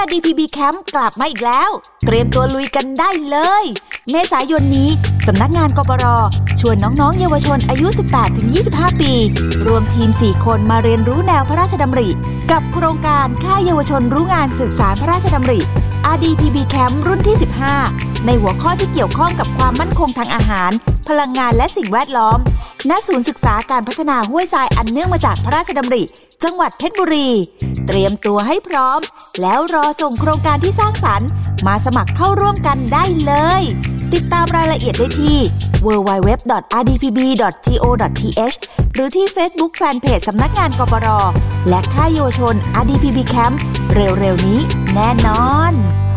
RDPB Camp กลับมาอีกแล้วเตรียมตัวลุยกันได้เลยเมษายนนี้สำนักงานกปร.ชวนน้องๆเยาวชนอายุ 18-25 ปีรวมทีม 4 คนมาเรียนรู้แนวพระราชดำริกับโครงการค่ายเยาวชนรู้งานสืบสานพระราชดำริ RDPB Camp รุ่นที่ 15 ในหัวข้อที่เกี่ยวข้องกับความมั่นคงทางอาหารพลังงานและสิ่งแวดล้อมณศูนย์ศึกษาการพัฒนาห้วยทรายอันเนื่องมาจากพระราชดำริจังหวัดเพชรบุรีเตรียมตัวให้พร้อมแล้วรอส่งโครงการที่สร้างสรรค์มาสมัครเข้าร่วมกันได้เลยติดตามรายละเอียดได้ที่ www.rdpb.go.th หรือที่ Facebook Fanpage สำนักงานกปร.และค่ายเยาวชน RDPB Camp เร็วๆนี้แน่นอน